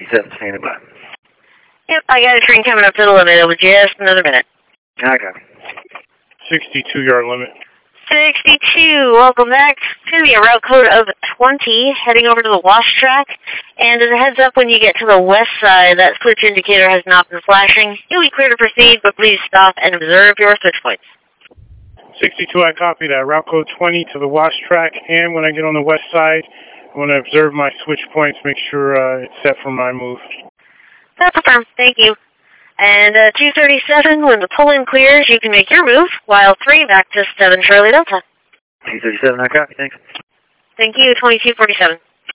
237, standing by. Yep, I got a train coming up to the limit. It'll be just another minute. Okay. 62-yard limit. 62, welcome back. It's going to be a route code of 20, heading over to the wash track. And as a heads up, when you get to the west side, that switch indicator has not been flashing. You'll be clear to proceed, but please stop and observe your switch points. 62, I copy that. Route code 20 to the wash track, and when I get on the west side, I want to observe my switch points, make sure it's set for my move. That's confirmed. Thank you. And 237, when the pull-in clears, you can make your move, while 3 back to 7 Charlie Delta. 237, I copy, thanks. Thank you, 2247.